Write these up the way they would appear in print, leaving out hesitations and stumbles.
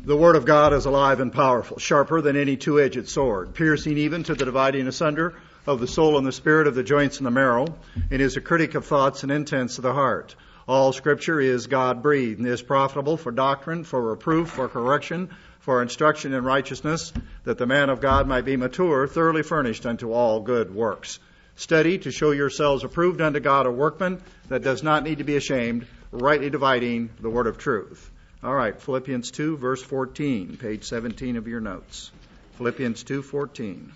The Word of God is alive and powerful, sharper than any two-edged sword, piercing even to the dividing asunder of the soul and the spirit, of the joints and the marrow, and is a critic of thoughts and intents of the heart. All Scripture is God-breathed and is profitable for doctrine, for reproof, for correction, for instruction in righteousness, that the man of God might be mature, thoroughly furnished unto all good works. Study to show yourselves approved unto God, a workman that does not need to be ashamed, rightly dividing the word of truth. All right, Philippians 2, verse 14, page 17 of your notes. Philippians 2:14.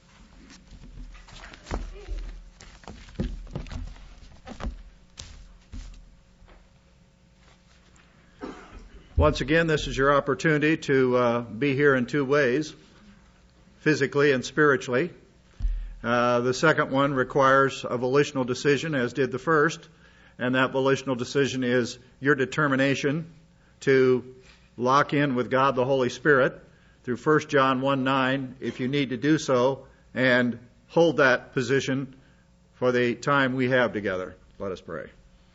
Once again, this is your opportunity to be here in two ways, physically and spiritually. The second one requires a volitional decision, as did the first, and that volitional decision is your determination to lock in with God the Holy Spirit through 1 John 1:9, if you need to do so, and hold that position for the time we have together. Let us pray.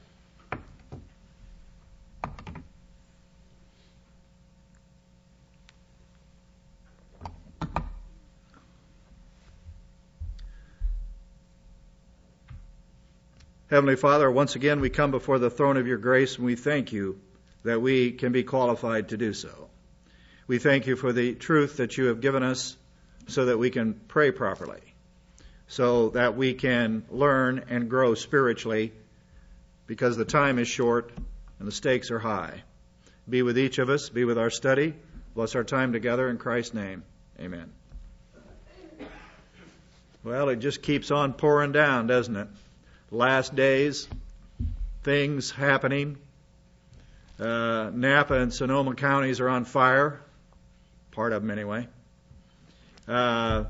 Heavenly Father, once again we come before the throne of your grace, and we thank you that we can be qualified to do so. We thank you for the truth that you have given us so that we can pray properly, so that we can learn and grow spiritually, because the time is short and the stakes are high. Be with each of us, be with our study. Bless our time together in Christ's name. Amen. Well, it just keeps on pouring down, doesn't it? Last days, things happening. Napa and Sonoma counties are on fire. Part of them, anyway. I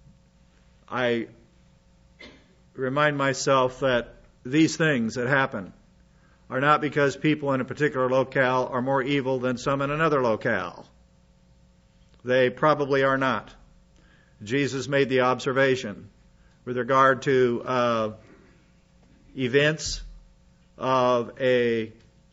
remind myself that these things that happen are not because people in a particular locale are more evil than some in another locale. They probably are not. Jesus made the observation with regard to events of a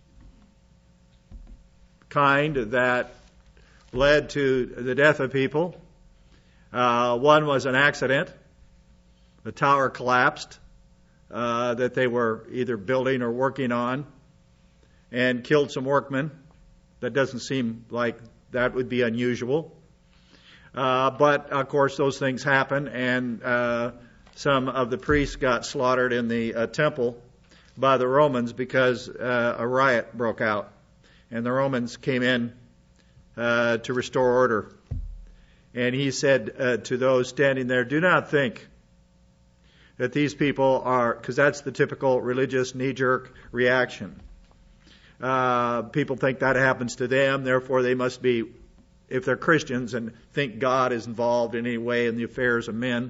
kind that led to the death of people. One was an accident. The tower collapsed that they were either building or working on, and killed some workmen. That doesn't seem like that would be unusual. But, of course, those things happen, and some of the priests got slaughtered in the temple by the Romans because a riot broke out. And the Romans came in to restore order. And he said to those standing there, do not think that these people are, because that's the typical religious knee-jerk reaction. People think that happens to them, therefore they must be, if they're Christians and think God is involved in any way in the affairs of men,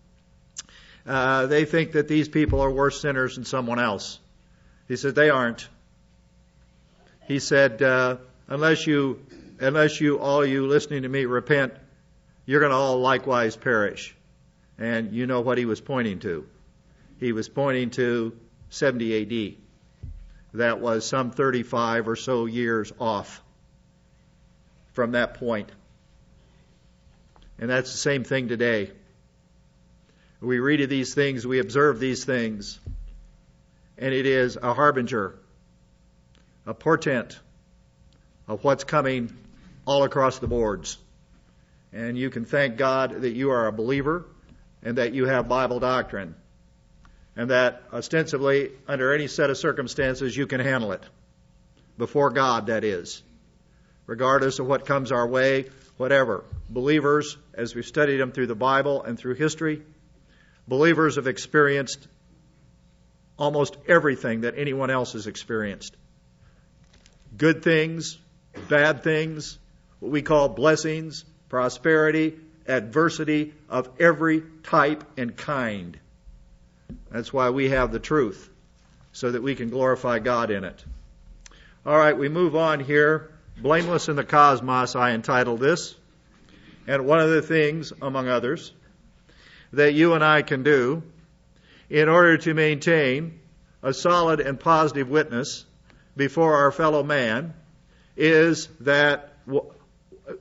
they think that these people are worse sinners than someone else. He said they aren't. He said, unless you, all you listening to me, repent, you're going to all likewise perish. And you know what he was pointing to. He was pointing to 70 A.D. That was some 35 or so years off from that point. And that's the same thing today. We read of these things, we observe these things, and it is a harbinger, a portent of what's coming all across the boards. And you can thank God that you are a believer and that you have Bible doctrine, and that ostensibly, under any set of circumstances, you can handle it. Before God, that is. Regardless of what comes our way, whatever. Believers, as we've studied them through the Bible and through history, believers have experienced almost everything that anyone else has experienced. Good things, bad things, what we call blessings, prosperity, adversity of every type and kind. That's why we have the truth, so that we can glorify God in it. All right, we move on here. Blameless in the Cosmos, I entitled this. And one of the things, among others, that you and I can do in order to maintain a solid and positive witness before our fellow man is that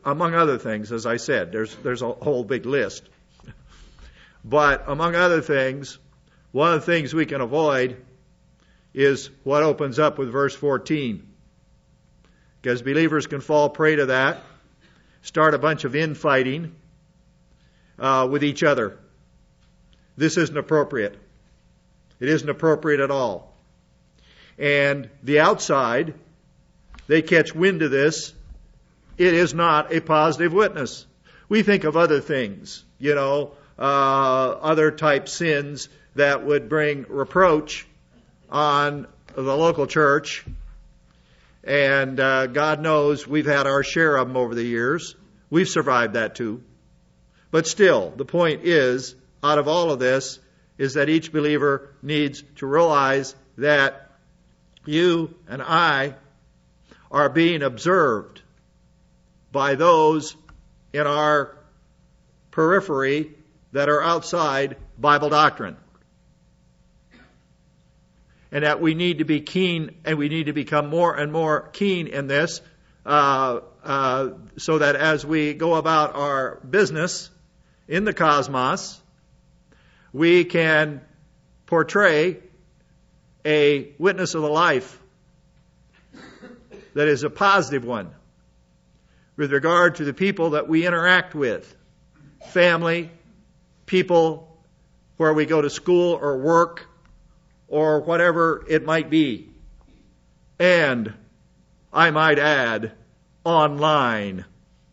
among other things, as I said, there's a whole big list. But among other things, one of the things we can avoid is what opens up with verse 14. Because believers can fall prey to that, start a bunch of infighting with each other. This isn't appropriate. It isn't appropriate at all. And the outside, they catch wind of this. It is not a positive witness. We think of other things, other type sins that would bring reproach on the local church. And God knows we've had our share of them over the years. We've survived that too. But still, the point is, out of all of this, is that each believer needs to realize that you and I are being observed by those in our periphery that are outside Bible doctrine. And that we need to be keen, and we need to become more and more keen in this, so that as we go about our business in the cosmos, we can portray a witness of the life that is a positive one with regard to the people that we interact with, family, people where we go to school or work, or whatever it might be. And, I might add, online.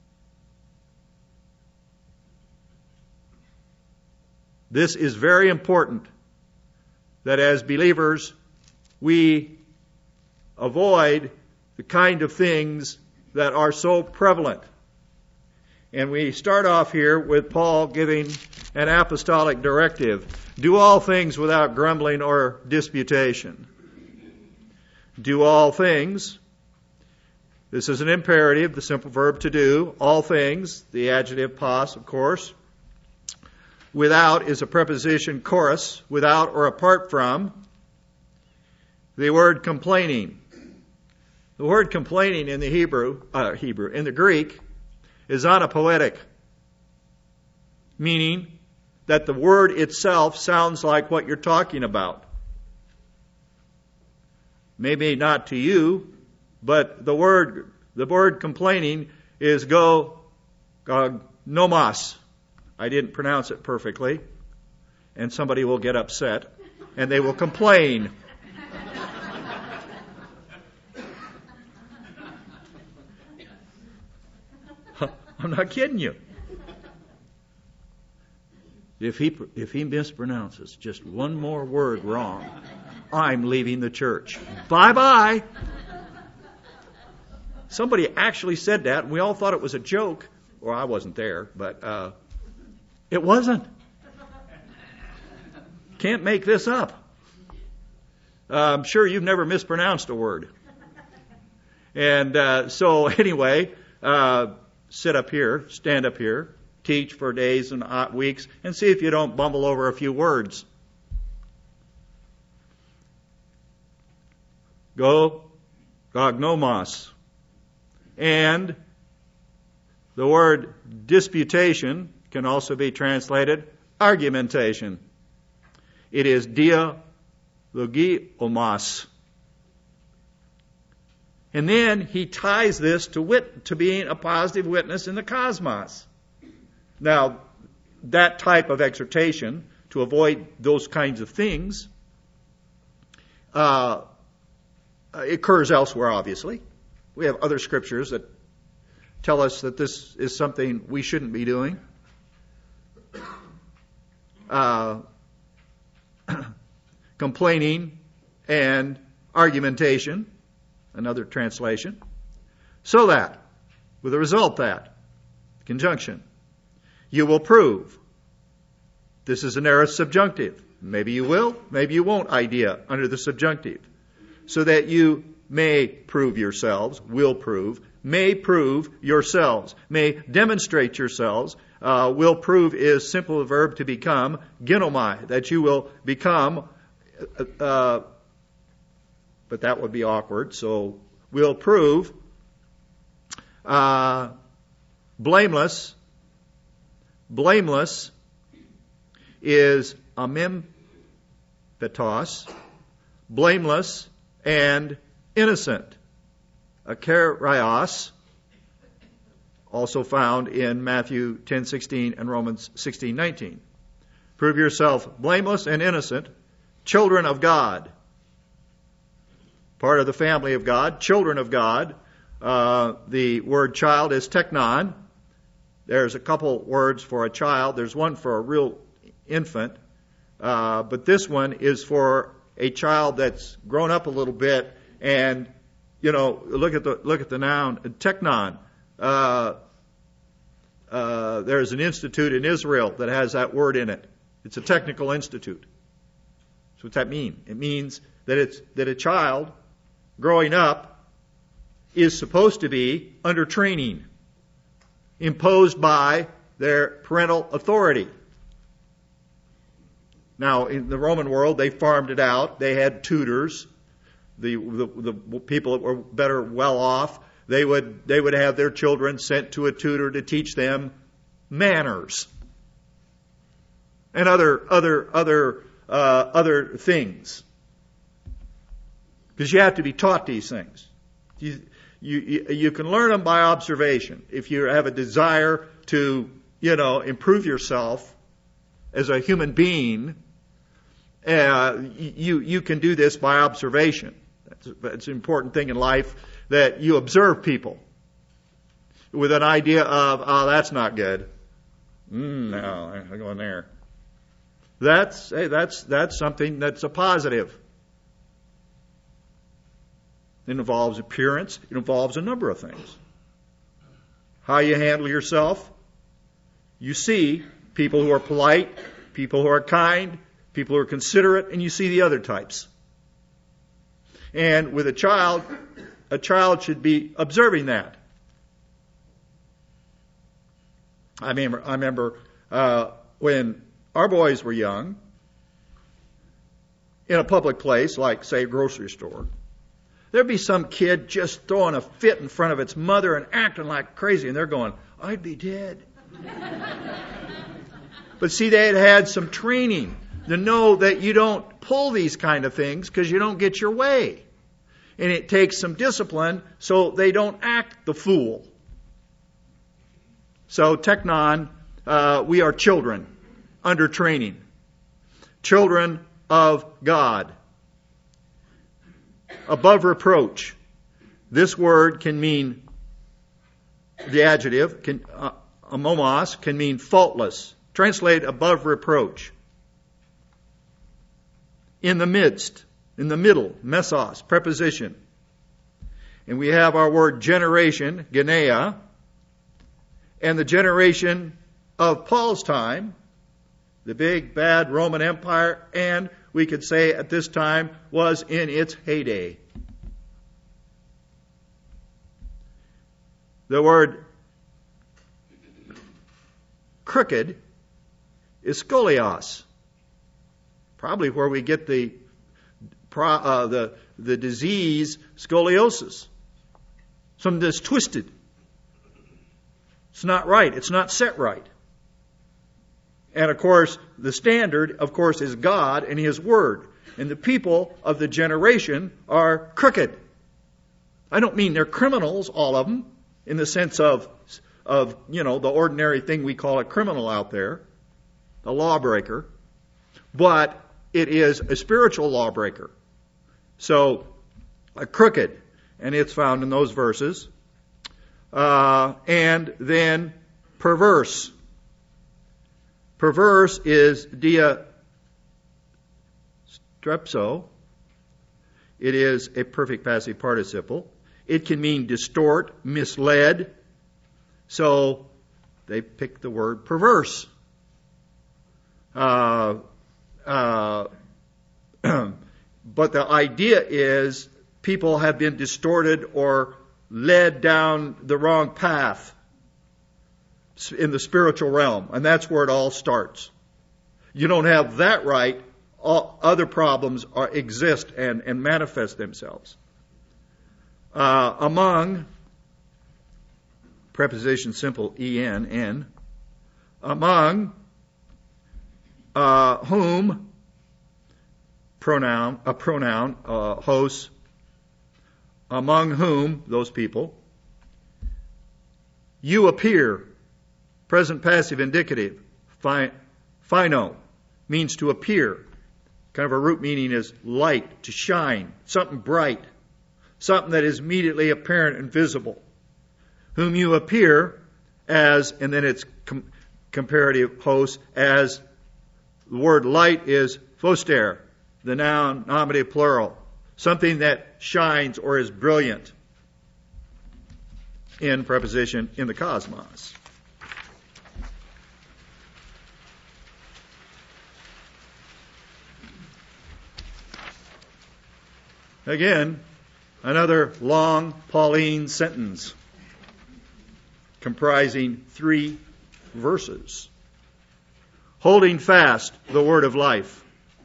This is very important that as believers we avoid the kind of things that are so prevalent. And we start off here with Paul giving an apostolic directive. Do all things without grumbling or disputation. Do all things. This is an imperative, the simple verb to do. All things, the adjective pos, of course. Without is a preposition chorus, without or apart from. The word complaining. The word complaining in the in the Greek, is anapoetic, meaning that the word itself sounds like what you're talking about. Maybe not to you, but the word complaining is nomos. I didn't pronounce it perfectly, and somebody will get upset, and they will complain. I'm not kidding you. If he mispronounces just one more word wrong, I'm leaving the church. Bye-bye. Somebody actually said that, and we all thought it was a joke. Well, I wasn't there, but it wasn't. Can't make this up. I'm sure you've never mispronounced a word. And so anyway, sit up here, stand up here, teach for days and weeks, and see if you don't bumble over a few words. Gognomos. And the word disputation can also be translated argumentation. It is dialogiomos. And then he ties this to being a positive witness in the cosmos. Now, that type of exhortation to avoid those kinds of things occurs elsewhere, obviously. We have other scriptures that tell us that this is something we shouldn't be doing. Complaining and argumentation, another translation. So that, with the result that, conjunction, you will prove. This is an aorist subjunctive. Maybe you will, maybe you won't idea under the subjunctive. So that you may prove yourselves, will prove, may prove yourselves, may demonstrate yourselves. Will prove is simple verb to become, ginomai, that you will become, but that would be awkward, so will prove Blameless. Blameless is amimpetos, blameless and innocent. Akarios, also found in Matthew 10:16 and Romans 16:19. Prove yourself blameless and innocent, children of God. Part of the family of God, children of God. The word child is teknon. There's a couple words for a child. There's one for a real infant. But this one is for a child that's grown up a little bit. And, look at the noun, teknon. There's an institute in Israel that has that word in it. It's a technical institute. So what's that mean? It means that a child growing up is supposed to be under training, imposed by their parental authority. Now, in the Roman world, they farmed it out. They had tutors. The people that were better well off, they would have their children sent to a tutor to teach them manners and other things. Because you have to be taught these things. You can learn them by observation. If you have a desire to, improve yourself as a human being, you can do this by observation. That's an important thing in life, that you observe people with an idea of, oh, that's not good. No, I'm going there. That's something that's a positive. It involves appearance. It involves a number of things. How you handle yourself. You see people who are polite, people who are kind, people who are considerate, and you see the other types. And with a child should be observing that. I remember when our boys were young, in a public place, like, say, a grocery store, there'd be some kid just throwing a fit in front of its mother and acting like crazy, and they're going, I'd be dead. But see, they had had some training to know that you don't pull these kind of things because you don't get your way. And it takes some discipline so they don't act the fool. So, teknon, we are children under training. Children of God. Above reproach. This word can mean, the adjective, amomos, can mean faultless. Translate above reproach. In the midst, in the middle, mesos, preposition. And we have our word generation, genea, and the generation of Paul's time, the big bad Roman Empire, and we could say at this time was in its heyday. The word crooked is skolios, probably where we get the disease scoliosis. Something that's twisted. It's not right. It's not set right. And of course, the standard, of course, is God and His Word. And the people of the generation are crooked. I don't mean they're criminals, all of them, in the sense of the ordinary thing we call a criminal out there, a lawbreaker. But it is a spiritual lawbreaker. So, a crooked, and it's found in those verses. And then perverse. Perverse is diastrepso. It is a perfect passive participle. It can mean distort, misled. So they pick the word perverse. But the idea is people have been distorted or led down the wrong path in the spiritual realm. And that's where it all starts. You don't have that right, other problems exist and manifest themselves. Among preposition simple en, n, among whom, pronoun, hosts, among whom, those people, you appear, present passive indicative, phino, means to appear. Kind of a root meaning is light, to shine, something bright, something that is immediately apparent and visible. Whom you appear as, and then it's comparative host, as the word light is phoster, the noun, nominative plural, something that shines or is brilliant in preposition in the cosmos. Again, another long Pauline sentence comprising 3 verses. Holding fast the word of life.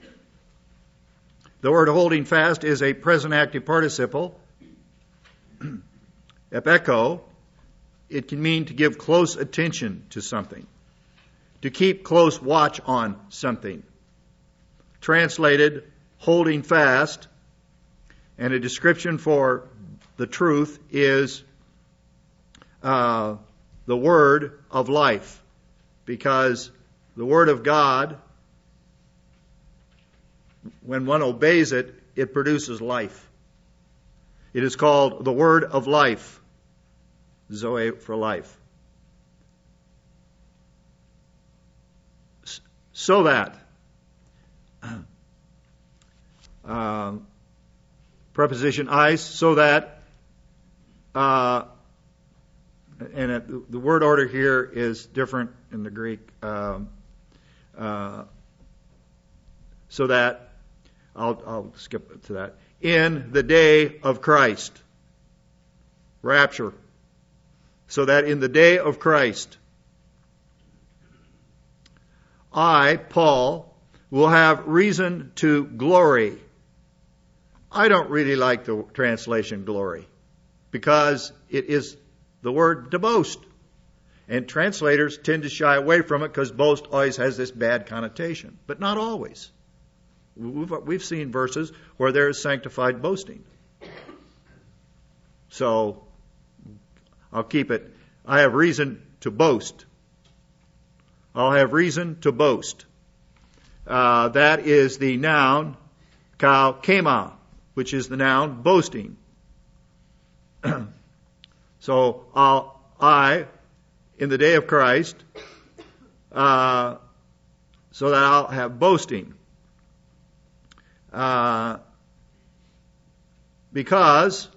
The word holding fast is a present active participle. Epeko. It can mean to give close attention to something, to keep close watch on something. Translated, holding fast, and a description for the truth is the word of life, because the word of God, when one obeys it, it produces life. It is called the word of life, Zoe for life. So that, preposition eis, so that, and the word order here is different in the Greek. So that, I'll skip to that. In the day of Christ. Rapture. So that in the day of Christ, I, Paul, will have reason to glory. I don't really like the translation glory, because it is the word to boast. And translators tend to shy away from it because boast always has this bad connotation, but not always. We've seen verses where there is sanctified boasting. So I'll keep it. I have reason to boast. I'll have reason to boast. That is the noun kema, which is the noun boasting. So I, in the day of Christ, so that I'll have boasting. Because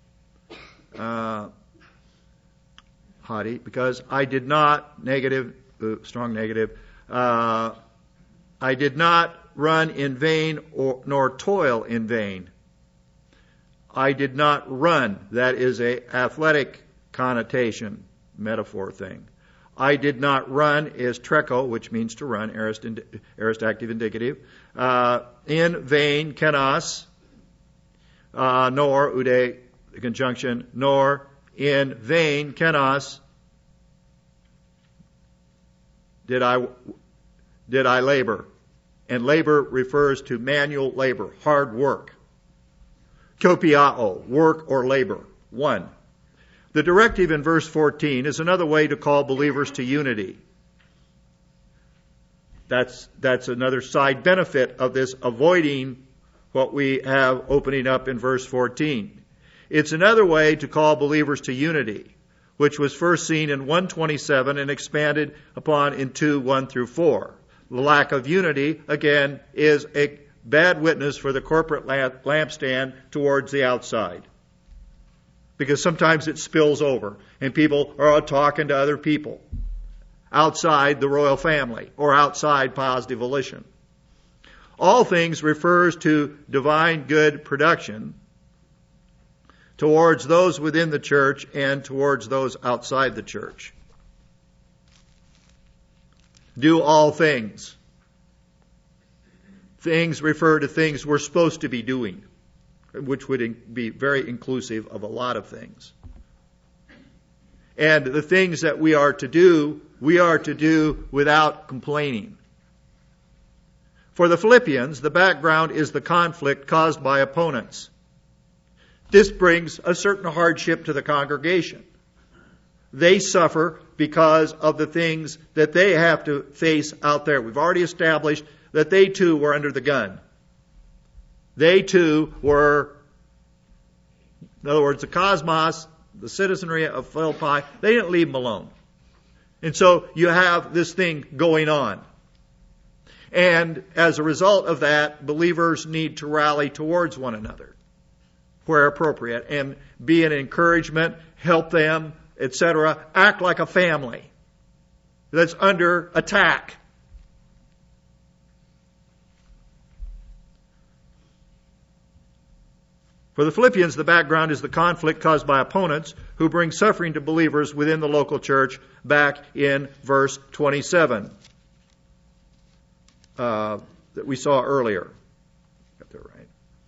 I did not, negative, strong negative, I did not run in vain nor toil in vain. I did not run. That is a athletic connotation, metaphor thing. I did not run is treko, which means to run, aorist active indicative. In vain, kenos, nor, ude, the conjunction, nor in vain, kenos, did I labor. And labor refers to manual labor, hard work. Kopiao, work or labor. 1. The directive in verse 14 is another way to call believers to unity. That's another side benefit of this avoiding what we have opening up in verse 14. It's another way to call believers to unity, which was first seen in 1:27 and expanded upon in 2:1 through 4. The lack of unity, again, is a bad witness for the corporate lampstand towards the outside. Because sometimes it spills over and people are talking to other people outside the royal family or outside positive volition. All things refers to divine good production towards those within the church and towards those outside the church. Do all things. Things refer to things we're supposed to be doing, which would be very inclusive of a lot of things. And the things that we are to do without complaining. For the Philippians, the background is the conflict caused by opponents. This brings a certain hardship to the congregation. They suffer because of the things that they have to face out there. We've already established that they too were under the gun. They too were, in other words, the cosmos, the citizenry of Philippi, they didn't leave them alone. And so you have this thing going on. And as a result of that, believers need to rally towards one another where appropriate and be an encouragement, help them, etc. Act like a family that's under attack. For the Philippians, the background is the conflict caused by opponents who bring suffering to believers within the local church, back in verse 27 that we saw earlier. Got that right.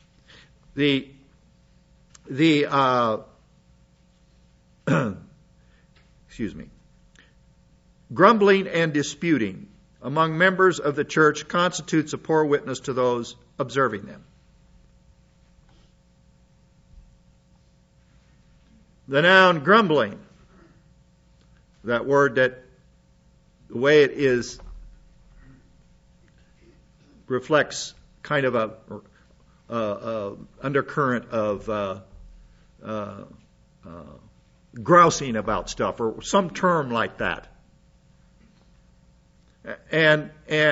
Excuse me. Grumbling and disputing among members of the church constitutes a poor witness to those observing them. The noun grumbling, that word that the way it is reflects kind of a undercurrent of grousing about stuff or some term like that. And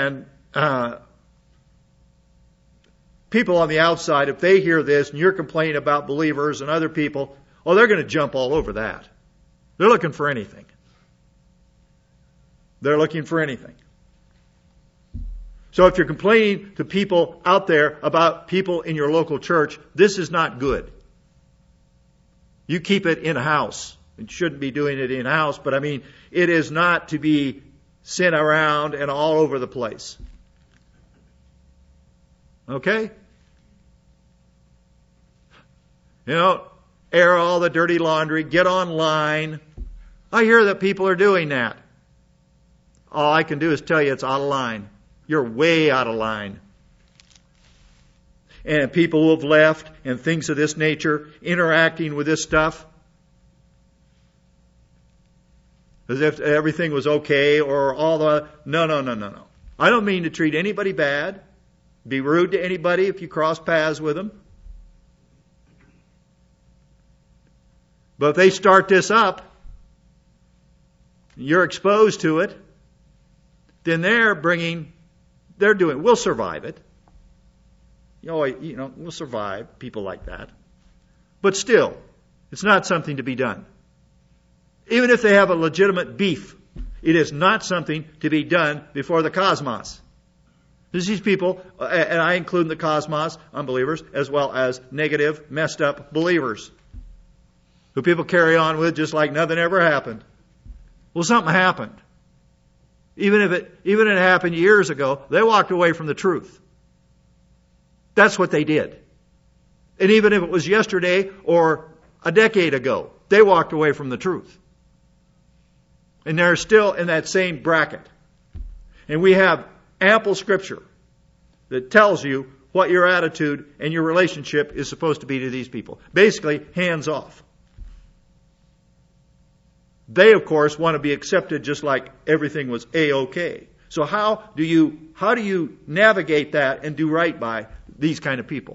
people on the outside, if they hear this and you're complaining about believers and other people, oh, they're going to jump all over that. They're looking for anything. They're looking for anything. So if you're complaining to people out there about people in your local church, this is not good. You keep it in-house. You shouldn't be doing it in-house, but I mean, it is not to be sent around and all over the place. Okay? You know, air all the dirty laundry, get online. I hear that people are doing that. All I can do is tell you it's out of line. You're way out of line. And people who have left and things of this nature interacting with this stuff as if everything was okay or all the... No. I don't mean to treat anybody bad. Be rude to anybody if you cross paths with them. But if they start this up, you're exposed to it, then we'll survive it. We'll survive people like that. But still, it's not something to be done. Even if they have a legitimate beef, it is not something to be done before the cosmos. These people, and I include in the cosmos unbelievers, as well as negative, messed up believers, who people carry on with just like nothing ever happened. Well, something happened. Even if it happened years ago, they walked away from the truth. That's what they did. And even if it was yesterday or a decade ago, they walked away from the truth. And they're still in that same bracket. And we have ample scripture that tells you what your attitude and your relationship is supposed to be to these people. Basically, hands off. They, of course, want to be accepted just like everything was A-OK. So how do you navigate that and do right by these kind of people?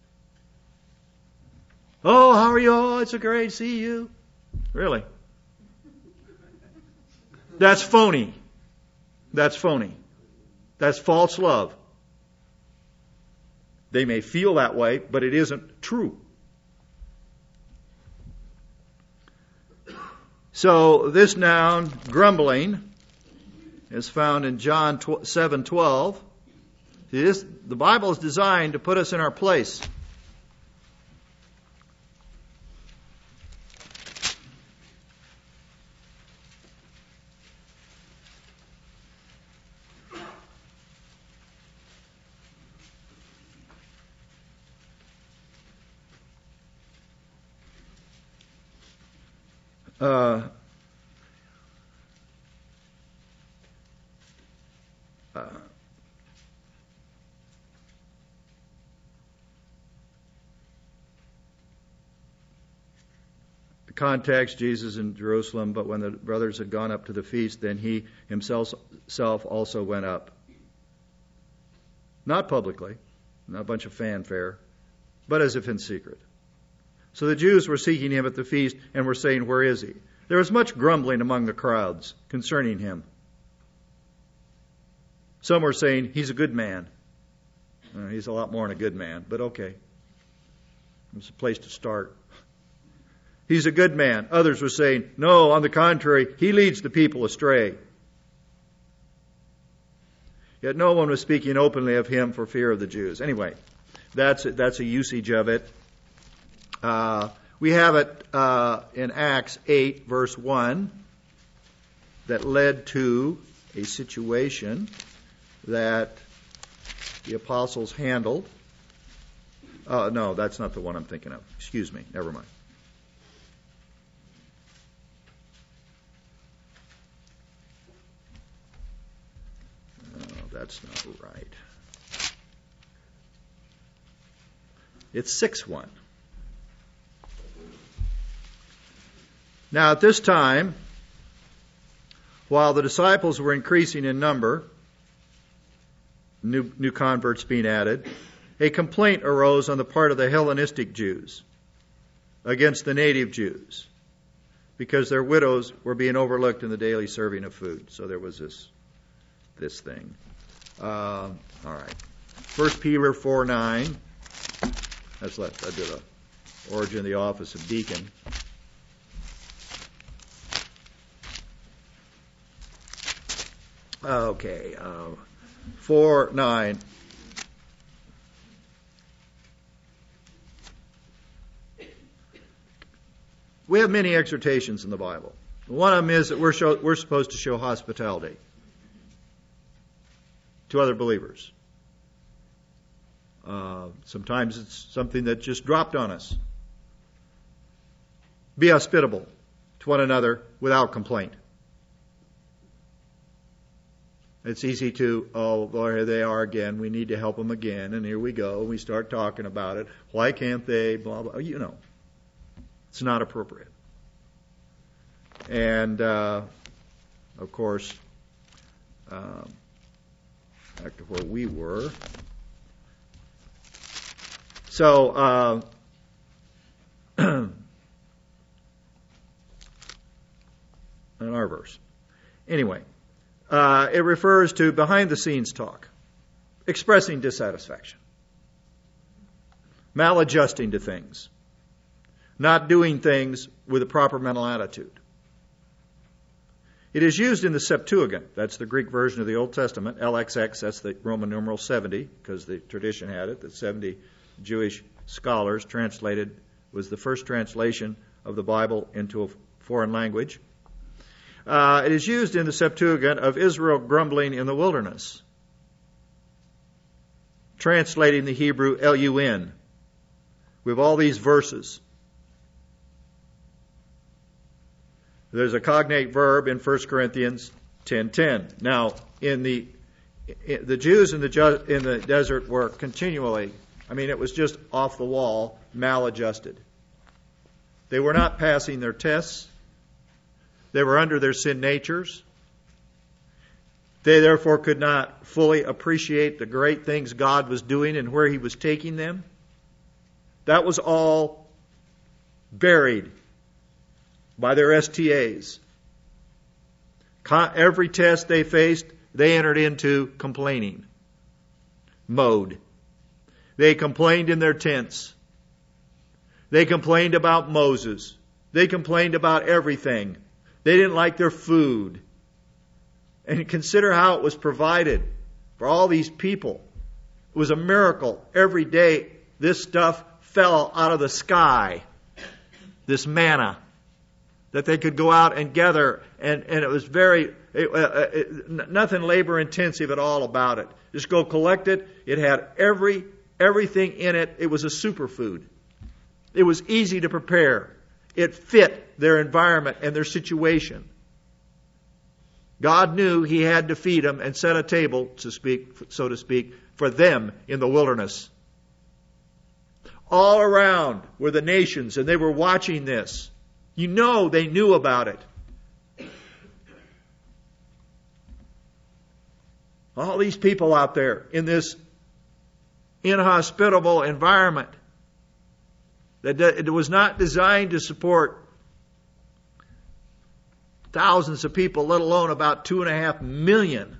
Oh, how are you? Oh, it's so great to see you. Really? That's phony. That's phony. That's false love. They may feel that way, but it isn't true. So this noun, grumbling, is found in John 7:12. The Bible is designed to put us in our place. context, Jesus in Jerusalem, but when the brothers had gone up to the feast, then he himself also went up. Not publicly, not a bunch of fanfare, but as if in secret. So the Jews were seeking him at the feast and were saying, "Where is he?" There was much grumbling among the crowds concerning him. Some were saying, "He's a good man." He's a lot more than a good man, but okay. It's a place to start. He's a good man. Others were saying, "No, on the contrary, he leads the people astray." Yet no one was speaking openly of him for fear of the Jews. Anyway, that's a usage of it. We have it in Acts 8, verse 1, that led to a situation that the apostles handled. No, that's not the one I'm thinking of. Excuse me. Never mind. That's not right. It's 6:1. Now at this time, while the disciples were increasing in number, new converts being added, a complaint arose on the part of the Hellenistic Jews against the native Jews because their widows were being overlooked in the daily serving of food. So there was this thing. All right. 1 Peter 4:9. That's left. I did a origin of the office of deacon. Okay. 4:9. We have many exhortations in the Bible. One of them is that we're supposed to show hospitality to other believers. Sometimes it's something that just dropped on us. Be hospitable to one another without complaint. It's easy to, oh, here they are again. We need to help them again. And here we go. We start talking about it. Why can't they? Blah, blah. You know. It's not appropriate. And, of course, back to where we were. So, in our verse. Anyway, it refers to behind-the-scenes talk, expressing dissatisfaction, maladjusting to things, not doing things with a proper mental attitude. It is used in the Septuagint. That's the Greek version of the Old Testament. LXX, that's the Roman numeral 70, because the tradition had it, that 70 Jewish scholars translated, was the first translation of the Bible into a foreign language. It is used in the Septuagint of Israel grumbling in the wilderness, translating the Hebrew Lun. We have all these verses. There's a cognate verb in 1 Corinthians 10:10. Now, the Jews in the desert were continually, it was just off the wall, maladjusted. They were not passing their tests. They were under their sin natures. They therefore could not fully appreciate the great things God was doing and where He was taking them. That was all buried by their STAs. Every test they faced, they entered into complaining mode. They complained in their tents. They complained about Moses. They complained about everything. They didn't like their food. And consider how it was provided for all these people. It was a miracle. Every day this stuff fell out of the sky. This manna that they could go out and gather. And it was nothing labor intensive at all about it. Just go collect it. It had everything in it. It was a superfood. It was easy to prepare. It fit their environment and their situation. God knew He had to feed them and set a table, so to speak, for them in the wilderness. All around were the nations, and they were watching this. You know they knew about it. All these people out there in this inhospitable environment that it was not designed to support thousands of people, let alone about 2.5 million.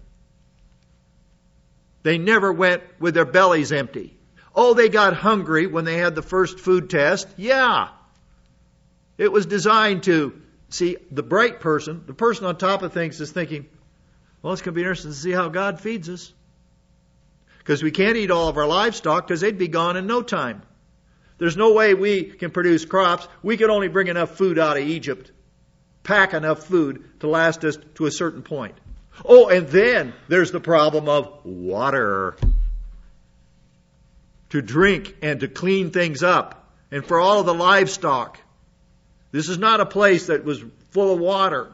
They never went with their bellies empty. Oh, they got hungry when they had the first food test. Yeah. It was designed to, see, the bright person, the person on top of things is thinking, well, it's going to be interesting to see how God feeds us. Because we can't eat all of our livestock because they'd be gone in no time. There's no way we can produce crops. We can only bring enough food out of Egypt. Pack enough food to last us to a certain point. Oh, and then there's the problem of water. To drink and to clean things up. And for all of the livestock. This is not a place that was full of water.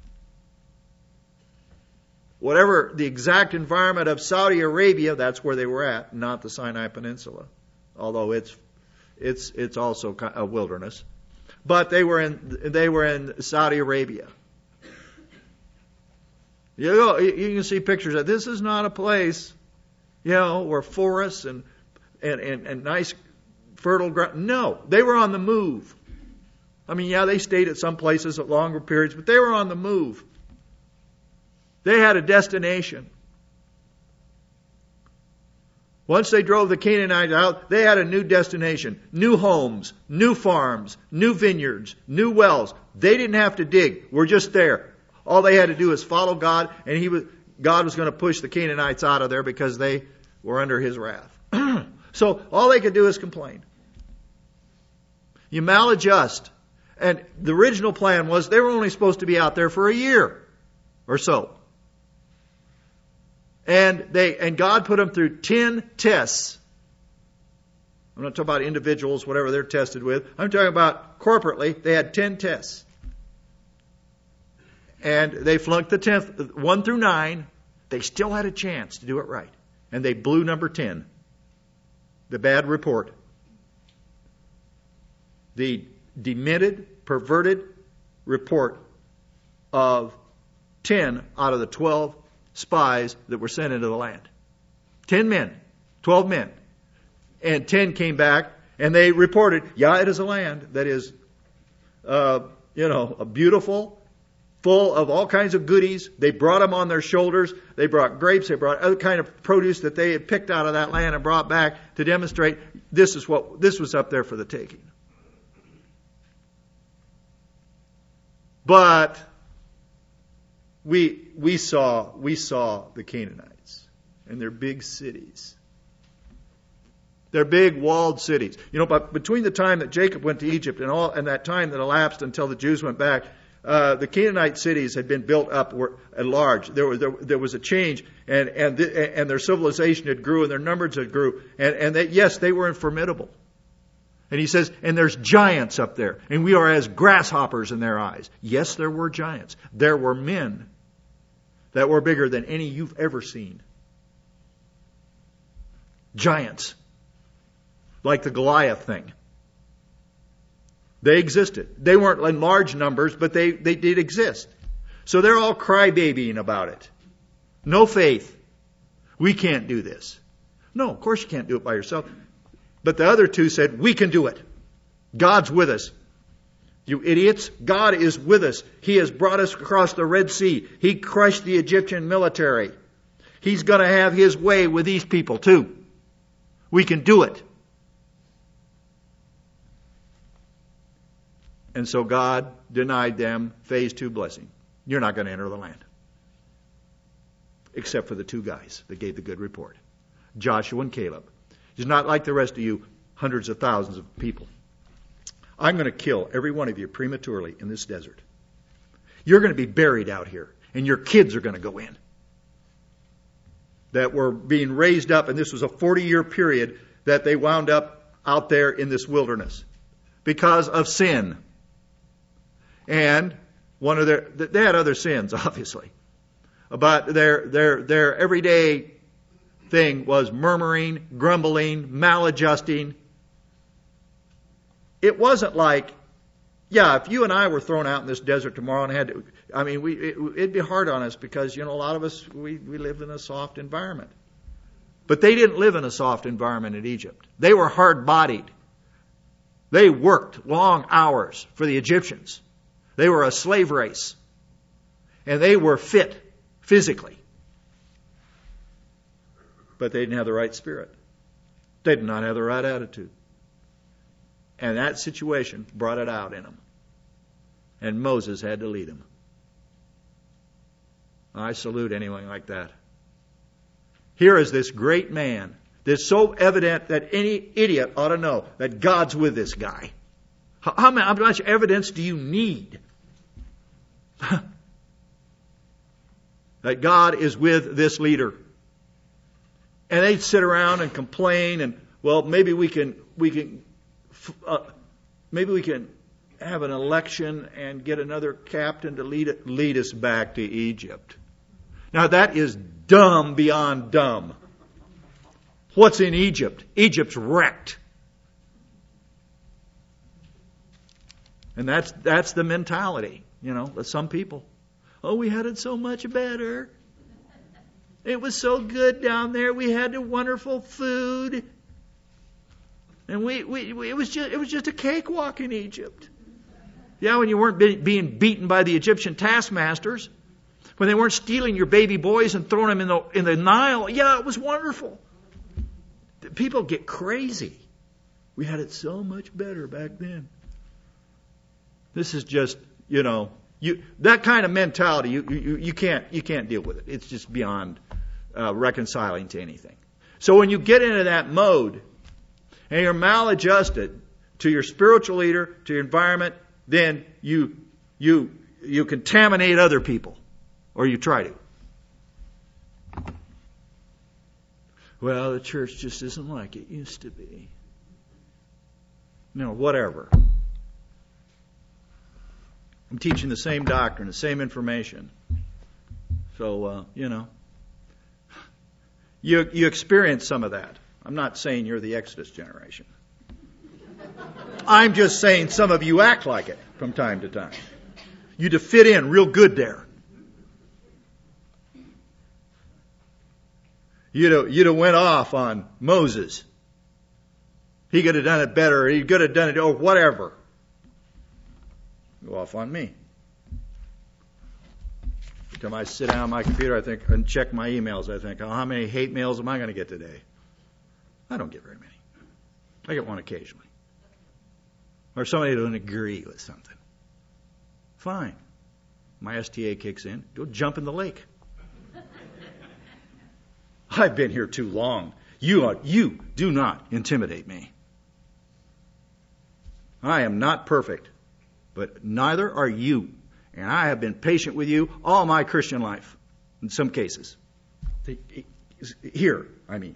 Whatever the exact environment of Saudi Arabia, that's where they were at, not the Sinai Peninsula. Although it's also a wilderness. But they were in Saudi Arabia. You can see pictures of this is not a place, where forests and nice fertile ground. No, they were on the move. I mean, they stayed at some places at longer periods, but they were on the move. They had a destination. Once they drove the Canaanites out, they had a new destination. New homes, new farms, new vineyards, new wells. They didn't have to dig. We're just there. All they had to do was follow God, and God was going to push the Canaanites out of there because they were under His wrath. So all they could do is complain. You maladjust. And the original plan was they were only supposed to be out there for a year or so. And God put them through 10 tests. I'm not talking about individuals, whatever they're tested with. I'm talking about corporately. They had 10 tests. And they flunked the 10th, 1 through 9. They still had a chance to do it right. And they blew number 10. The bad report. The demented, perverted report of 10 out of the 12 spies that were sent into the land. 10 men, 12 men. And 10 came back and they reported, it is a land that is, a beautiful, full of all kinds of goodies. They brought them on their shoulders. They brought grapes. They brought other kind of produce that they had picked out of that land and brought back to demonstrate this was up there for the taking. But we saw the Canaanites and their big cities. Their big walled cities. But between the time that Jacob went to Egypt and that time that elapsed until the Jews went back, the Canaanite cities had been built up at large. There was a change, and their civilization had grew, and their numbers had grew, and they were formidable. And he says, and there's giants up there, and we are as grasshoppers in their eyes. Yes, there were giants. There were men that were bigger than any you've ever seen. Giants. Like the Goliath thing. They existed. They weren't in large numbers, but they did exist. So they're all crybabying about it. No faith. We can't do this. No, of course you can't do it by yourself. But the other two said, we can do it. God's with us. You idiots, God is with us. He has brought us across the Red Sea. He crushed the Egyptian military. He's going to have His way with these people too. We can do it. And so God denied them phase 2 blessing. You're not going to enter the land. Except for the 2 guys that gave the good report. Joshua and Caleb. He's not like the rest of you, hundreds of thousands of people. I'm going to kill every one of you prematurely in this desert. You're going to be buried out here, and your kids are going to go in. That were being raised up, and this was a 40-year period that they wound up out there in this wilderness because of sin. And they had other sins, obviously, but their everyday thing was murmuring, grumbling, maladjusting. It wasn't like Yeah, if you and I were thrown out in this desert tomorrow and had to, it'd be hard on us because, a lot of us, we live in a soft environment. But they didn't live in a soft environment in Egypt. They were hard-bodied. They worked long hours for the Egyptians. They were a slave race. And they were fit physically. But they didn't have the right spirit. They did not have the right attitude. And that situation brought it out in them. And Moses had to lead them. I salute anyone like that. Here is this great man that's so evident that any idiot ought to know that God's with this guy. How much evidence do you need that God is with this leader? And they'd sit around and complain and, well, maybe we can have an election and get another captain to lead us back to Egypt. Now that is dumb beyond dumb. What's in Egypt? Egypt's wrecked. And that's the mentality, of some people. Oh, we had it so much better. It was so good down there. We had the wonderful food. And it was just a cakewalk in Egypt. Yeah, when you weren't being beaten by the Egyptian taskmasters, when they weren't stealing your baby boys and throwing them in the Nile, yeah, it was wonderful. People get crazy. We had it so much better back then. This is just, that kind of mentality, you can't deal with it. It's just beyond reconciling to anything. So when you get into that mode and you're maladjusted to your spiritual leader, to your environment, then you contaminate other people, or you try to. Well, the church just isn't like it used to be. Whatever. I'm teaching the same doctrine, the same information. So, you experience some of that. I'm not saying you're the Exodus generation. I'm just saying some of you act like it from time to time. You'd have fit in real good there. You'd have went off on Moses. He could have done it better. He could have done it, or whatever. Go off on me. Every time I sit down on my computer, I think, and check my emails, I think, how many hate mails am I going to get today? I don't get very many. I get one occasionally. Or somebody doesn't agree with something. Fine. My STA kicks in. Go jump in the lake. I've been here too long. You do not intimidate me. I am not perfect, but neither are you. And I have been patient with you all my Christian life, in some cases. Here, I mean.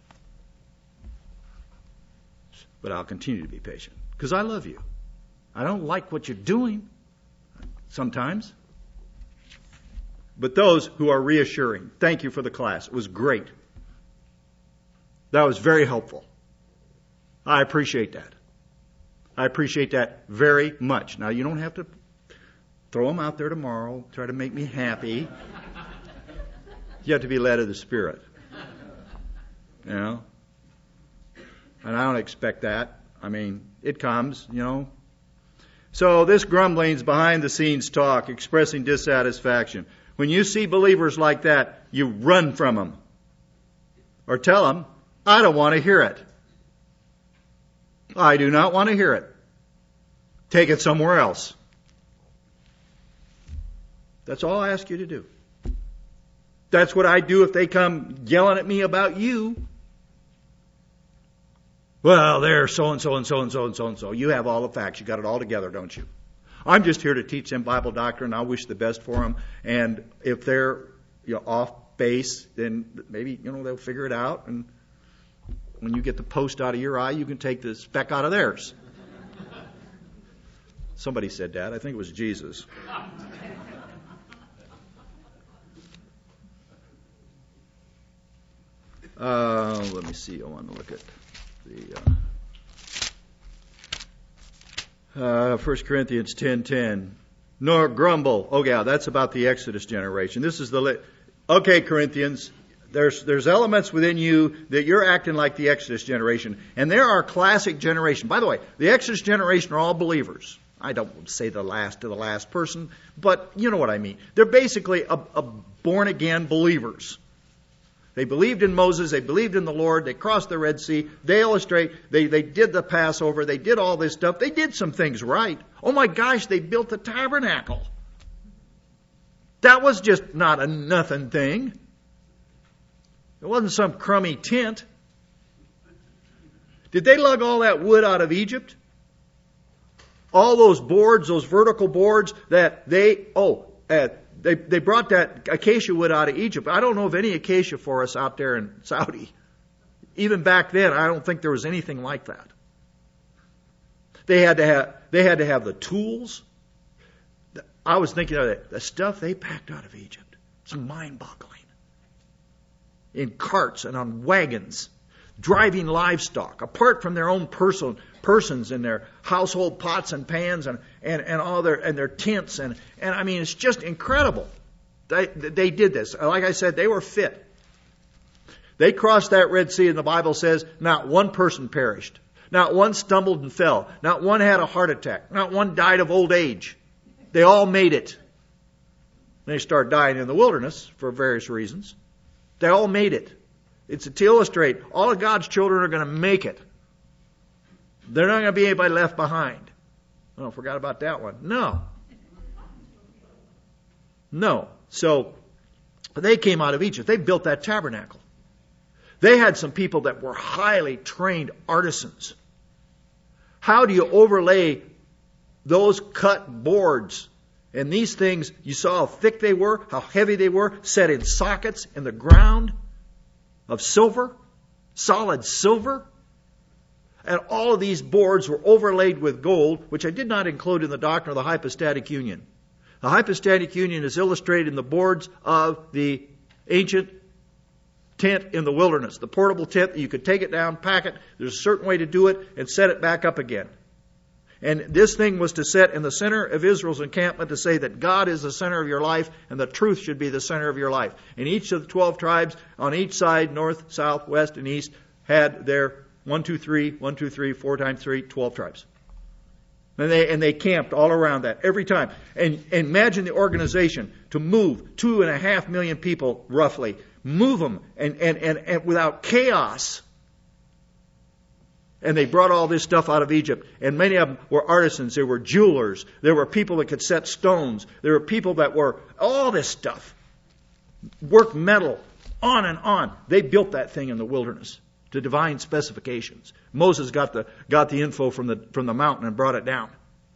But I'll continue to be patient, because I love you. I don't like what you're doing sometimes. But those who are reassuring, thank you for the class. It was great. That was very helpful. I appreciate that. I appreciate that very much. Now, you don't have to throw them out there tomorrow, try to make me happy. You have to be led of the Spirit. And I don't expect that. It comes, So this grumbling's behind the scenes talk, expressing dissatisfaction. When you see believers like that, you run from them. Or tell them, I don't want to hear it. I do not want to hear it. Take it somewhere else. That's all I ask you to do. That's what I do if they come yelling at me about you. Well, they're so-and-so and so-and-so and so-and-so. You have all the facts. You got it all together, don't you? I'm just here to teach them Bible doctrine. I wish the best for them. And if they're off base, then maybe they'll figure it out. And when you get the post out of your eye, you can take the speck out of theirs. Somebody said that. I think it was Jesus. Let me see. I want to look at the. 1 Corinthians 10:10. Nor grumble. Oh yeah, that's about the Exodus generation. This is okay, Corinthians. There's elements within you that you're acting like the Exodus generation. And there are classic generation. By the way, the Exodus generation are all believers. I don't say the last to the last person, but you know what I mean. They're basically a born-again believers. They believed in Moses. They believed in the Lord. They crossed the Red Sea. They illustrate. They did the Passover. They did all this stuff. They did some things right. Oh my gosh, they built the tabernacle. That was just not a nothing thing. It wasn't some crummy tent. Did they lug all that wood out of Egypt? All those boards, those vertical boards that they brought that acacia wood out of Egypt. I don't know of any acacia forests out there in Saudi. Even back then, I don't think there was anything like that. They had to have the tools. I was thinking of the stuff they packed out of Egypt. It's mind-boggling. In carts and on wagons, driving livestock, apart from their own persons and their household pots and pans and all their tents and I mean it's just incredible. They did this. Like I said, they were fit. They crossed that Red Sea, and the Bible says not one person perished, not one stumbled and fell, not one had a heart attack, not one died of old age. They all made it. They start dying in the wilderness for various reasons. They all made it. It's to illustrate all of God's children are going to make it. They're not going to be anybody left behind. Oh, forgot about that one. No. So they came out of Egypt. They built that tabernacle. They had some people that were highly trained artisans. How do you overlay those cut boards? And these things, you saw how thick they were, how heavy they were, set in sockets in the ground of silver, solid silver. And all of these boards were overlaid with gold, which I did not include in the doctrine of the hypostatic union. The hypostatic union is illustrated in the boards of the ancient tent in the wilderness. The portable tent, you could take it down, pack it. There's a certain way to do it and set it back up again. And this thing was to set in the center of Israel's encampment to say that God is the center of your life and the truth should be the center of your life. And each of the 12 tribes on each side, north, south, west, and east, had their 1, 2, 3, 1, 2, 3, 4 times 3, 12 tribes. And they camped all around that every time. And imagine the organization to move 2.5 million people roughly. Move them and without chaos. And they brought all this stuff out of Egypt. And many of them were artisans. There were jewelers. There were people that could set stones. There were people that were all this stuff. Work metal. On and on. They built that thing in the wilderness to divine specifications. Moses got the info from the mountain and brought it down.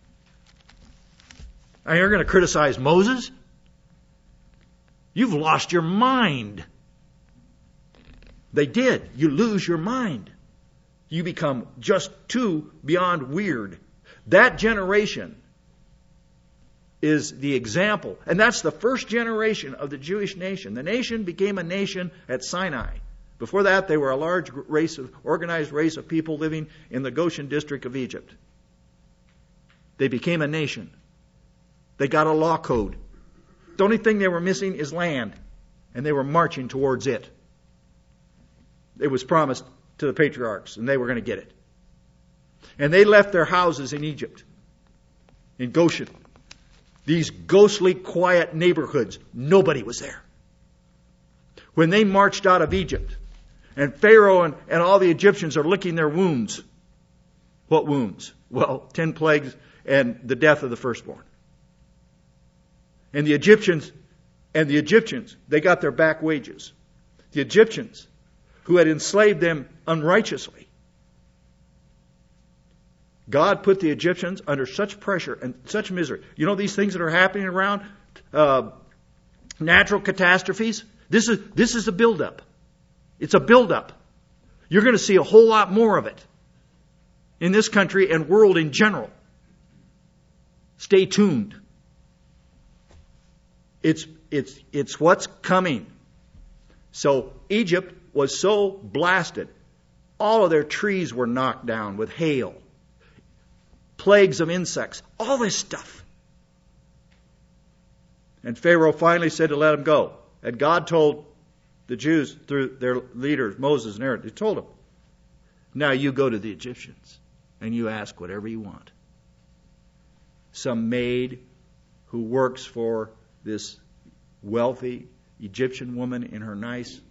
And you're going to criticize Moses? You've lost your mind. They did. You lose your mind. You become just too beyond weird. That generation is the example. And that's the first generation of the Jewish nation. The nation became a nation at Sinai. Before that, they were a large organized race of people living in the Goshen district of Egypt. They became a nation. They got a law code. The only thing they were missing is land. And they were marching towards it. It was promised to the patriarchs, and they were going to get it. And they left their houses in Egypt, in Goshen. These ghostly, quiet neighborhoods. Nobody was there. When they marched out of Egypt, and Pharaoh and all the Egyptians are licking their wounds. What wounds? Well, 10 plagues and the death of the firstborn. And the Egyptians, they got their back wages. The Egyptians, who had enslaved them unrighteously. God put the Egyptians under such pressure and such misery. You know these things that are happening around? Natural catastrophes? This is a buildup. It's a buildup. You're going to see a whole lot more of it in this country and world in general. Stay tuned. It's what's coming. So Egypt was so blasted. All of their trees were knocked down with hail. plagues of insects, all this stuff. And Pharaoh finally said to let them go. And God told the Jews through their leaders, Moses and Aaron, he told them, now you go to the Egyptians and you ask whatever you want. Some maid who works for this wealthy Egyptian woman in her nice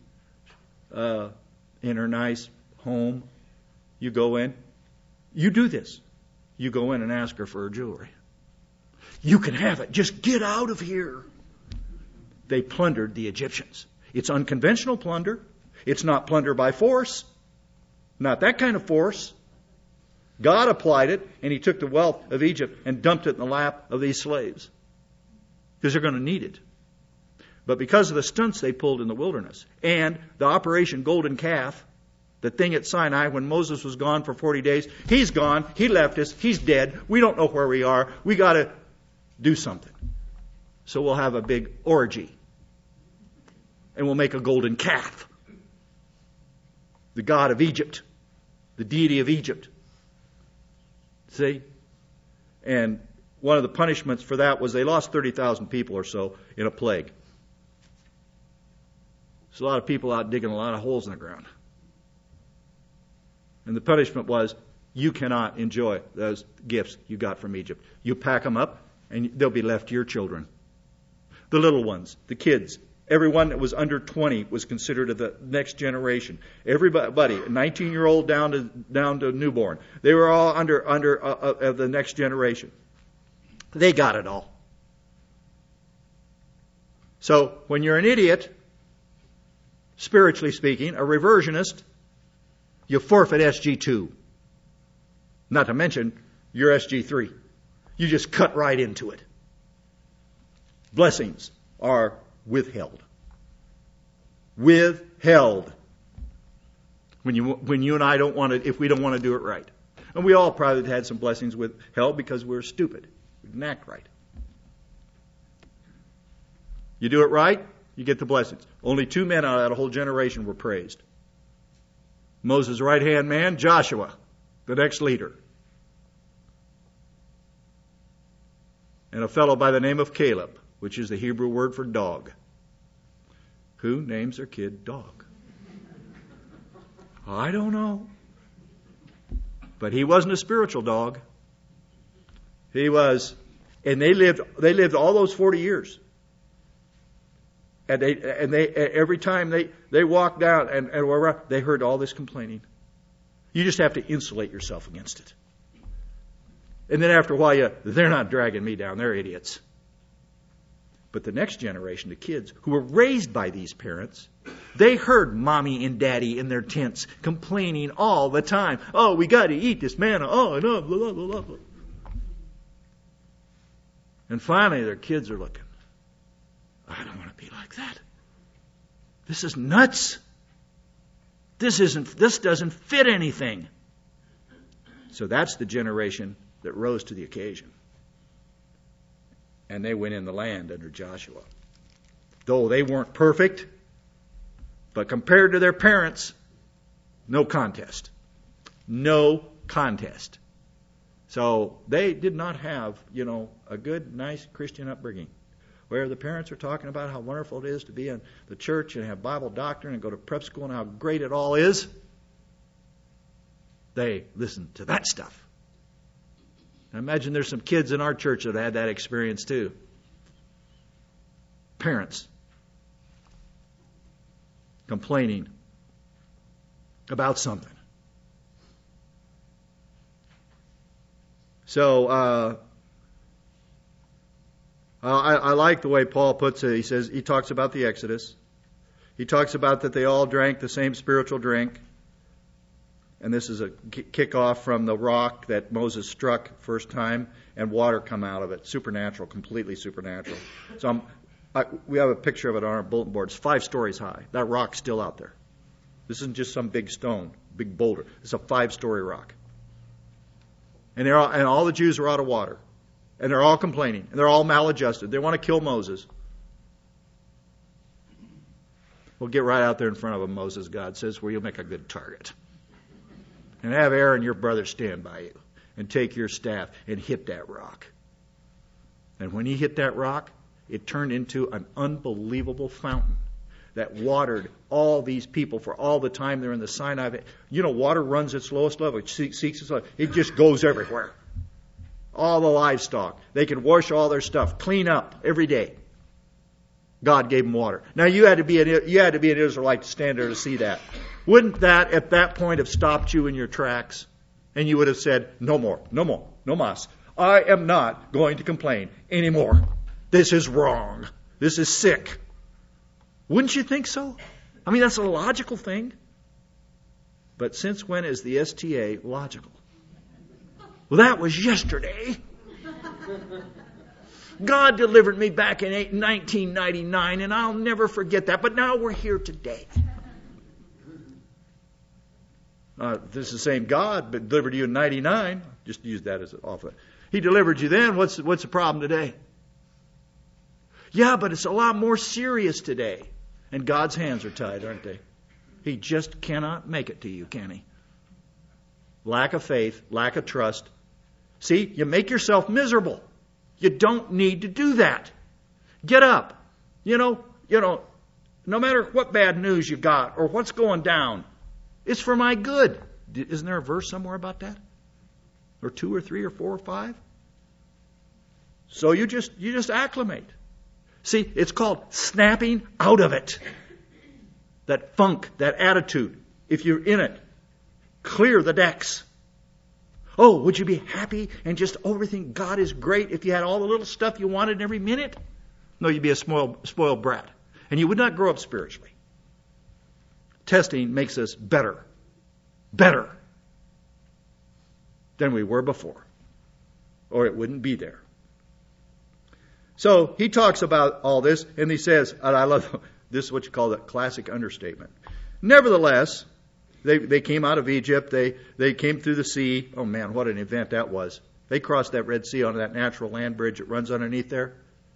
home, you go in, you do this. You go in and ask her for her jewelry. You can have it. Just get out of here. They plundered the Egyptians. It's unconventional plunder. It's not plunder by force. Not that kind of force. God applied it, and He took the wealth of Egypt and dumped it in the lap of these slaves. Because they're going to need it. But because of the stunts they pulled in the wilderness, and the Operation Golden Calf, the thing at Sinai when Moses was gone for 40 days, he's gone, he left us, he's dead, we don't know where we are, we got to do something. So we'll have a big orgy. And we'll make a golden calf. The god of Egypt. The deity of Egypt. See? And one of the punishments for that was they lost 30,000 people or so in a plague. There's a lot of people out digging a lot of holes in the ground. And the punishment was, you cannot enjoy those gifts you got from Egypt. You pack them up, and they'll be left to your children. The little ones, the kids, everyone that was under 20 was considered the next generation. Everybody, 19-year-old down to newborn, they were all under the next generation. They got it all. So when you're an idiot, spiritually speaking, a reversionist, you forfeit SG2. Not to mention your SG3. You just cut right into it. Blessings are withheld. Withheld. When you and I don't want to, if we don't want to do it right. And we all probably had some blessings withheld because we're stupid. We didn't act right. You do it right, you get the blessings. Only 2 men out of that whole generation were praised. Moses' right-hand man, Joshua, the next leader. And a fellow by the name of Caleb, which is the Hebrew word for dog. Who names their kid dog? I don't know. But he wasn't a spiritual dog. He was, and they lived all those 40 years. And they every time they walked down and were around, they heard all this complaining. You just have to insulate yourself against it. And then after a while, they're not dragging me down. They're idiots. But the next generation, the kids who were raised by these parents, they heard mommy and daddy in their tents complaining all the time. Oh, we got to eat this manna. Oh, no, blah, blah, blah, blah. And finally, their kids are looking. I don't want to be like that. This is nuts. This doesn't fit anything. So that's the generation that rose to the occasion. And they went in the land under Joshua. Though they weren't perfect, but compared to their parents, no contest. No contest. So they did not have, a good, nice Christian upbringing, where the parents are talking about how wonderful it is to be in the church and have Bible doctrine and go to prep school and how great it all is. They listened to that stuff. I imagine there's some kids in our church that had that experience too. Parents complaining about something. So I like the way Paul puts it. He talks about the Exodus. He talks about that they all drank the same spiritual drink. And this is a kickoff from the rock that Moses struck first time, and water come out of it. Supernatural, completely supernatural. So we have a picture of it on our bulletin board. It's 5 stories high. That rock's still out there. This isn't just some big stone, big boulder. It's a 5-story rock. And all the Jews are out of water. And they're all complaining. And they're all maladjusted. They want to kill Moses. Well, get right out there in front of them, Moses, God says, where you'll make a good target. And have Aaron, your brother, stand by you. and take your staff and hit that rock. And when he hit that rock, it turned into an unbelievable fountain that watered all these people for all the time they're in the Sinai. You know, water runs its lowest level. It seeks its level. It just goes everywhere. All the livestock. They can wash all their stuff, clean up every day. God gave them water. Now you had to be an Israelite to stand there to see that. Wouldn't that at that point have stopped you in your tracks? And you would have said, no more, no mas. I am not going to complain anymore. This is wrong. This is sick. Wouldn't you think so? I mean, that's a logical thing. But since when is the STA logical? Well, that was yesterday. God delivered me back in 1999, and I'll never forget that. But now we're here today. This is the same God, but delivered you in 99. Just use that as an offer. He delivered you then. What's the problem today? Yeah, but it's a lot more serious today. And God's hands are tied, aren't they? He just cannot make it to you, can he? Lack of faith, lack of trust. See, you make yourself miserable. You don't need to do that. Get up. You know, no matter what bad news you got or what's going down, it's for my good. Isn't there a verse somewhere about that? Or 2 or 3 or 4 or 5? So you just acclimate. See, it's called snapping out of it. That funk, that attitude. If you're in it, clear the decks. Oh, would you be happy and just everything? God is great if you had all the little stuff you wanted in every minute? No, you'd be a spoiled brat. And you would not grow up spiritually. Testing makes us better than we were before. Or it wouldn't be there. So he talks about all this, and he says, and I love this is what you call the classic understatement. Nevertheless, they came out of Egypt. They came through the sea. Oh man, what an event that was. They crossed that Red Sea on that natural land bridge that runs underneath there.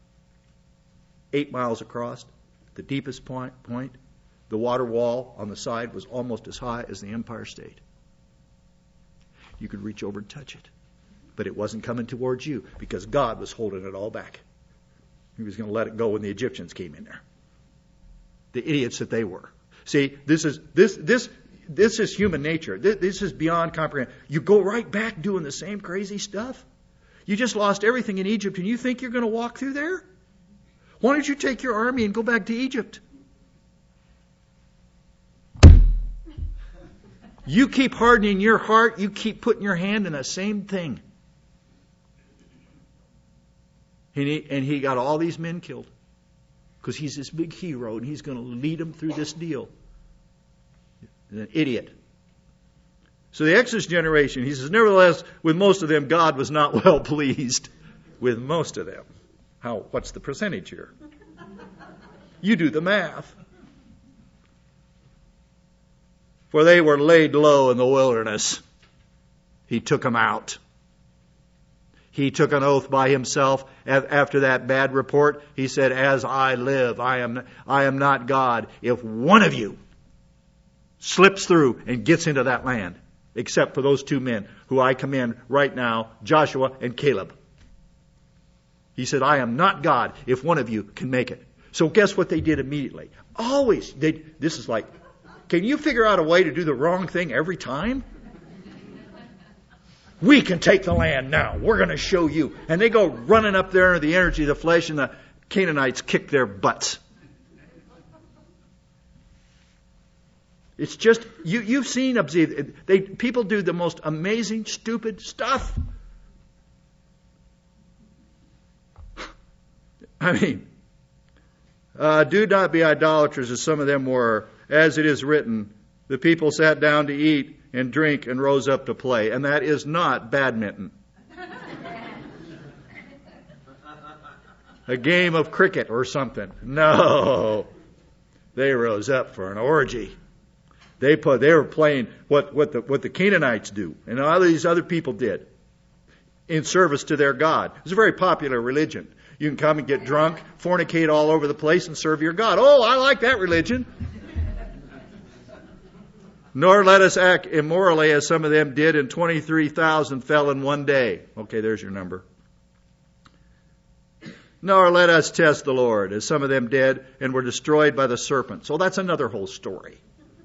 8 miles across, the deepest point. The water wall on the side was almost as high as the Empire State. You could reach over and touch it. But it wasn't coming towards you because God was holding it all back. He was going to let it go when the Egyptians came in there. The idiots that they were. See, this is human nature. This is beyond comprehension. You go right back doing the same crazy stuff. You just lost everything in Egypt and you think you're going to walk through there? Why don't you take your army and go back to Egypt? You keep hardening your heart. You keep putting your hand in the same thing. And he got all these men killed. Because he's this big hero and he's going to lead them through this deal. He's an idiot. So the Exodus generation, he says, nevertheless, with most of them, God was not well pleased. With most of them. What's the percentage here? You do the math. For they were laid low in the wilderness. He took them out. He took an oath by himself after that bad report. He said, as I live, I am not God. If one of you slips through and gets into that land, except for those 2 men who I commend right now, Joshua and Caleb. He said, I am not God if one of you can make it. So guess what they did immediately? This is like, can you figure out a way to do the wrong thing every time? We can take the land now. We're going to show you. And they go running up there into the energy of the flesh, and the Canaanites kick their butts. It's just, you've seen, people do the most amazing, stupid stuff. I mean, do not be idolaters as some of them were. As it is written, the people sat down to eat and drink and rose up to play. And that is not badminton. A game of cricket or something. No. They rose up for an orgy. They were playing what the Canaanites do and all these other people did in service to their God. It's a very popular religion. You can come and get drunk, fornicate all over the place and serve your God. Oh, I like that religion. Nor let us act immorally as some of them did, and 23,000 fell in one day. Okay, there's your number. Nor let us test the Lord, as some of them did, and were destroyed by the serpent. So that's another whole story.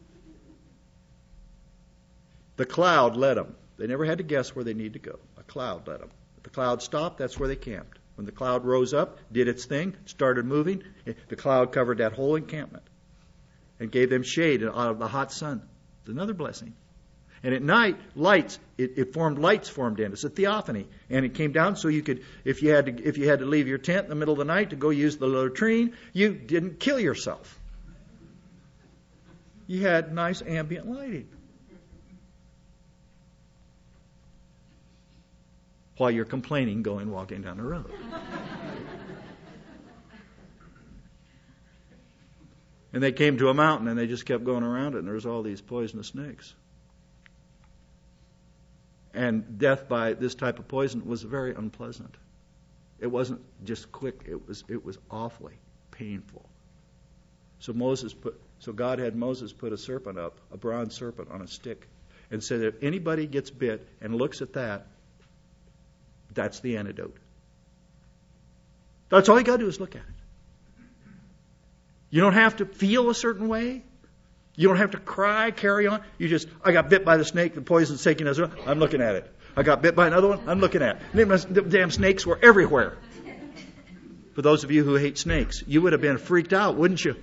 The cloud led them. They never had to guess where they need to go. A cloud led them. If the cloud stopped, that's where they camped. When the cloud rose up, did its thing, started moving, the cloud covered that whole encampment and gave them shade out of the hot sun. It's another blessing. And at night, lights, lights formed in. It's a theophany. And it came down so you could, if you had to leave your tent in the middle of the night to go use the latrine, you didn't kill yourself. You had nice ambient lighting. While you're complaining, walking down the road. And they came to a mountain and they just kept going around it, and there was all these poisonous snakes. And death by this type of poison was very unpleasant. It wasn't just quick, it was awfully painful. So God had Moses put a serpent up, a bronze serpent on a stick, and said if anybody gets bit and looks at that, that's the antidote. That's all you got to do is look at it. You don't have to feel a certain way. You don't have to cry, carry on. You just, I got bit by the snake, the poison's taking us. I'm looking at it. I got bit by another one, I'm looking at it. The damn snakes were everywhere. For those of you who hate snakes, you would have been freaked out, wouldn't you?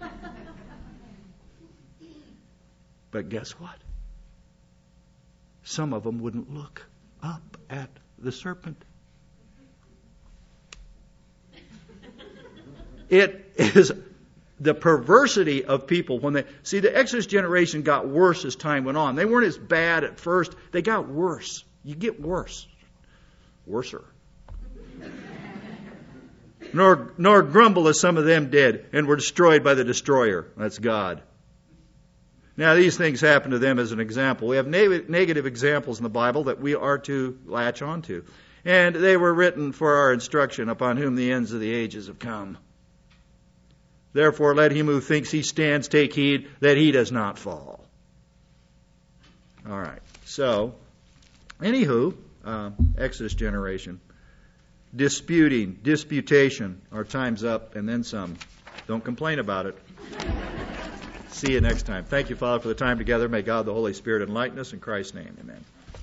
But guess what? Some of them wouldn't look up at the serpent. It is the perversity of people when they see the Exodus generation got worse as time went on. They weren't as bad at first. They got worse. You get worse. Worser. Nor grumble as some of them did and were destroyed by the destroyer. That's God. Now these things happen to them as an example. We have negative examples in the Bible that we are to latch onto. And they were written for our instruction, upon whom the ends of the ages have come. Therefore, let him who thinks he stands take heed that he does not fall. All right. So, anywho, Exodus generation. Disputation. Our time's up and then some. Don't complain about it. See you next time. Thank you, Father, for the time together. May God, the Holy Spirit, enlighten us in Christ's name. Amen.